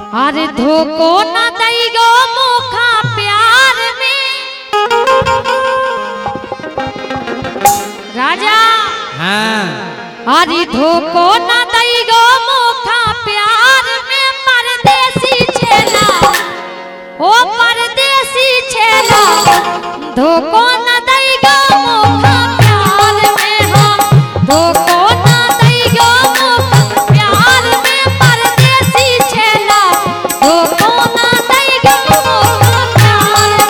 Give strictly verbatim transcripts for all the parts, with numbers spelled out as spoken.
अरे धोखो न दई गो मुखा प्यार में राजा। हाँ। अरे धोखो न दई गो मुखा प्यार में परदेसी छेला ओ परदेसी छेला धोखो न दई गो मुखा प्यार में हम धोखो न दई गो मुखा प्यार में परदेसी छेला धोखो न दई गो मुखा प्यार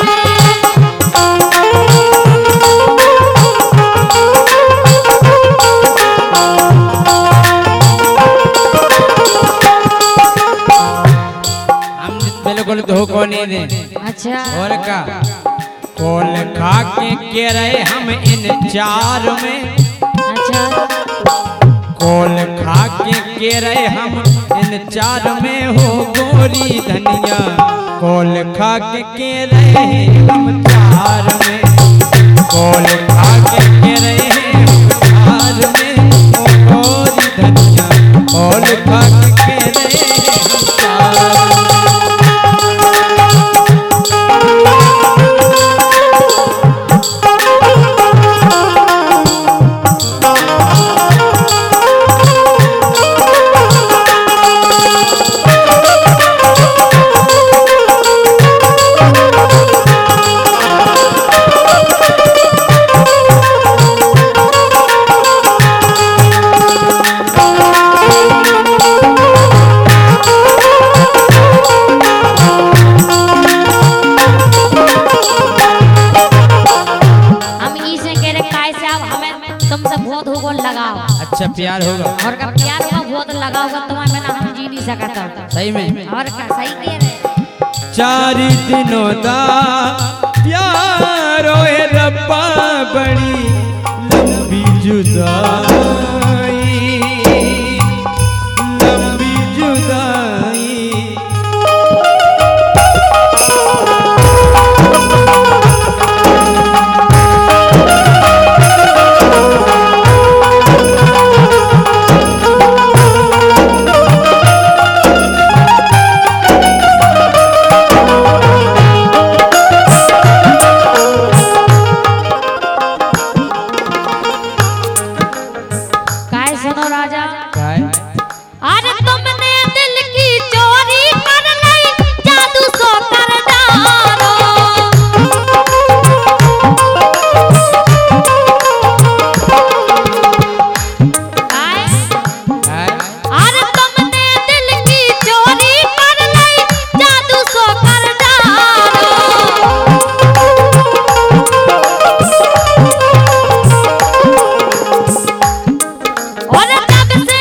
हम बिल्कुल धोखो नहीं दे। अच्छा और का कोल खा के के रहे हम इन चार में। अच्छा कोल खा के के रहे हम इन चार में हो गोरी धनिया कोल खा के के रहे हम चार में। कोल खा के के रहे हम चार में हो गोरी धनिया कोल खा के के रहे हम चार में। अच्छा प्यार होगा और का प्यार होगा बहुत लगा होगा तुम्हारे बिना हम जी नहीं सकता। सही में और का सही कह रहे। चार दिनों दा प्यार होए रब्बा बड़ी लंबी जुदाई लंबी जुदाई। अरे तुमने दिल की चोरी कर ली जादू सो कर डालो। अरे तुमने दिल की चोरी कर ली जादू सो कर डालो। और जब से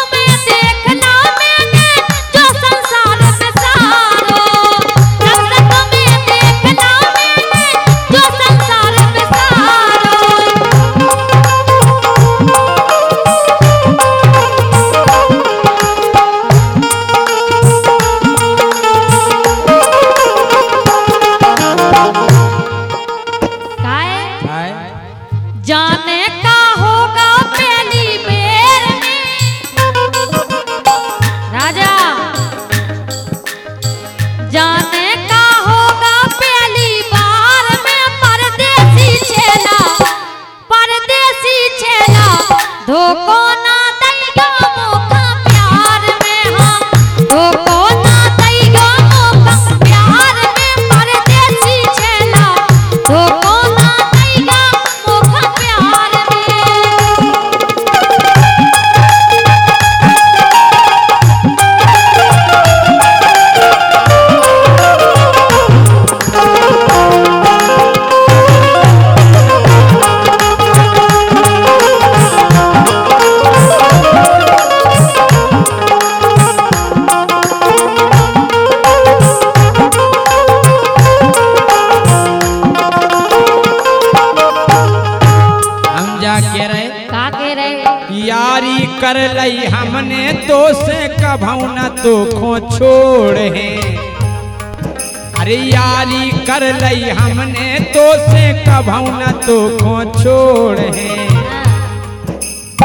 जाने का होगा पहली बेर में राजा जाने का होगा पहली बार में परदेसी छेला परदेसी छेला धोखो ना दईगा मुखा प्यार में हम धोखो ना दईगा मुखा प्यार में परदेसी छेला धोखो यारी कर लई हमने तो से कभऊ न तो खो छोड़ है। अरे यारी कर लई हमने तो से कभऊ न तो खो छोड़ है।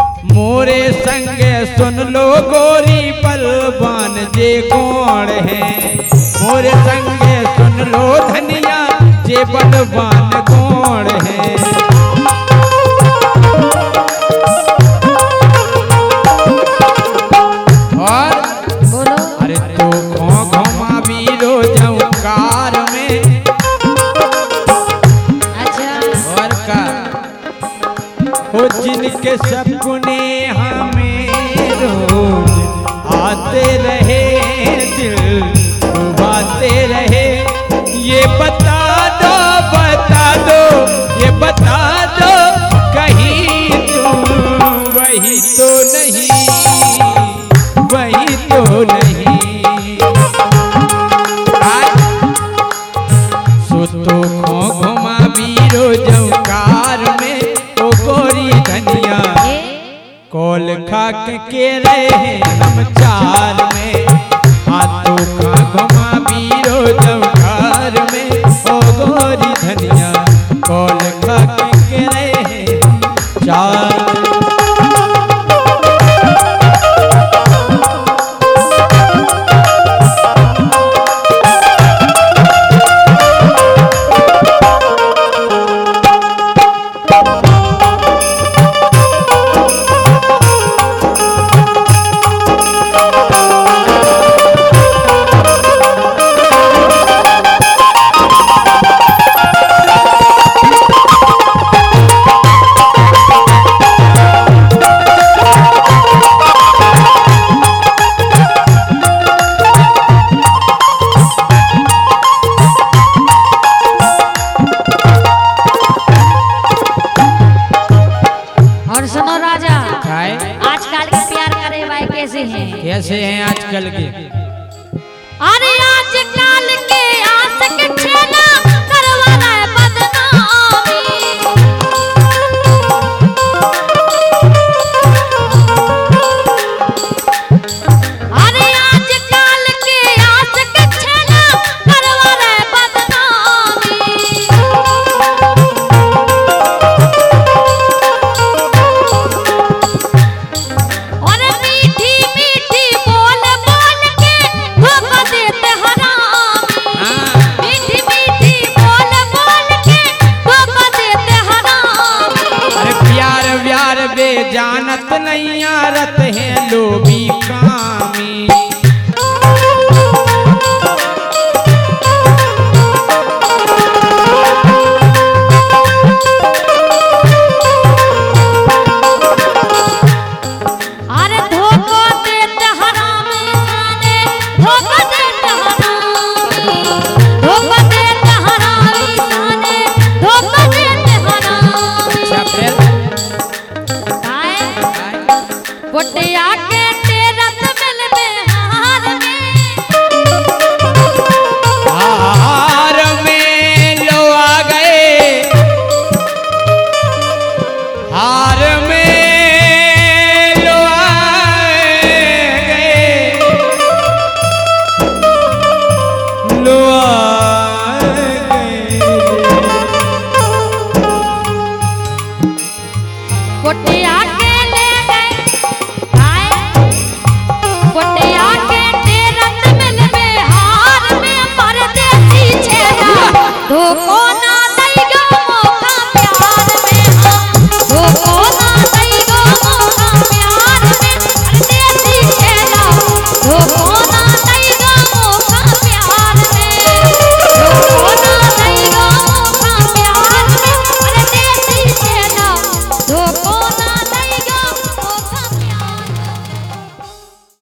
मोरे संगे सुन लो गोरी बलवान जे कौन है। जे बलवान कौन है। और बोलो अरे तो खो घुमा बीरो जौकार में। अच्छा और का हो जिनके सपने हमें रोज आते रहे, दिल डुबाते रहे, ये बता दो बता दो ये बता दो कहीं तुम वही तो नहीं, वही तो नहीं। सो तो खो घुमा बीरो जौकार में ओ गोरी धनिया, ए कौल खा के रहे हम चार